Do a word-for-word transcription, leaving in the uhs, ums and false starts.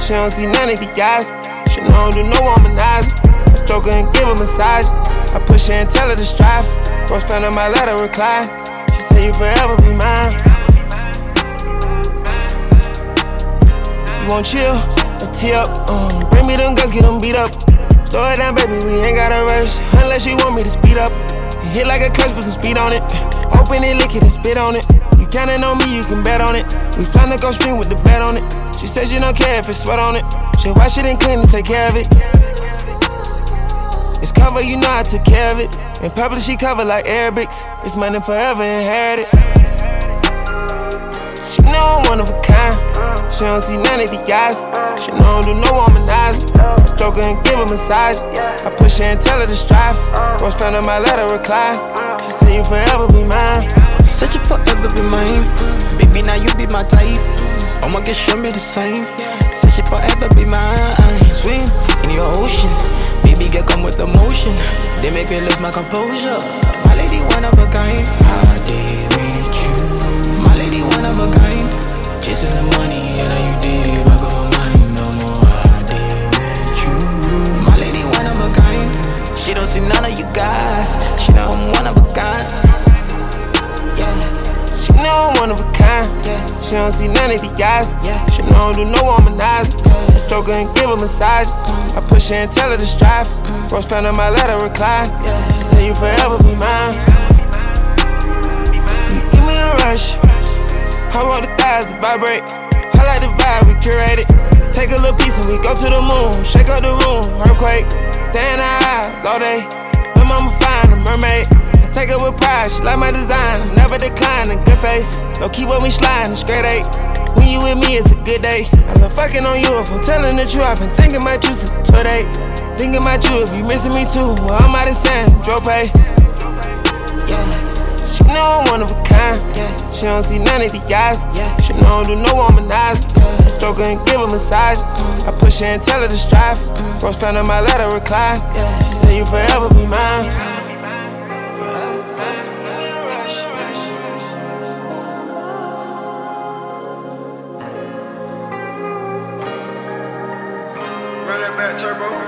She don't see none of the guys. She know I don't do no womanizing. I stroke her and give her massage. I push her and tell her to strive. Bros found on my letter recline. She said you forever be mine. You won't chill or tee up. Um, bring me them guns, get them beat up. Slow it down, baby, we ain't gotta rush. Unless you want me to speed up. Hit like a clutch, put some speed on it. Open it, lick it, and spit on it. You countin' on me, you can bet on it. We find the Gulf Stream with the bet on it. She said she don't care if it's sweat on it. She wash it and clean and take care of it. It's cover, you know I took care of it. In public, she cover like Arabics. It's money forever inherited. She know I'm one of a kind. She don't see none of the guys. She know I don't do no womanizing. I stroke her and give her massage. I push her and tell her to strive. Bros found on my letter recline. She said you forever be mine. Said you forever be mine. Baby, now you be my type. I'ma get show me the same. Said you forever be mine. Swim in your ocean. Baby, get come with the motion. They make me lose my composure. My lady, one of a kind. I did with you. My lady, one of a kind. Chasing the money, and now you did back on my mind no more. I did with you. My lady, one of a kind. She don't see none of you guys. She know I'm one of a kind. Yeah. She know I'm one of a kind. Yeah. She don't see none of the guys. Yeah. She know I don't do no womanizing. I stroke her and give her massage. I push her and tell her to strive. Bros found on my letter recline. She said you forever be mine. You give me a rush. I roll the thighs to vibrate. I like the vibe, we curate it. Take a little piece and we go to the moon. Shake up the room, earthquake. Stay in her eyes all day. My mama find a mermaid. I take her with pride, she like my design. I never decline, a good face. No keep with me sliding, it's grade eight. When you with me, it's a good day. I've been fucking on you, if I'm telling the truth. I've been thinking about you since today. Thinking about you, if you missing me too. Well, I'm out of sand, drop pay. Yeah. She know I'm one of a kind. Yeah. She don't see none of the guys. Yeah. She know I don't do no womanizing. I stroke her and give her massage. I push her and tell her to strive. Bros found on my letter recline. She said you forever be mine. Run that back, turbo.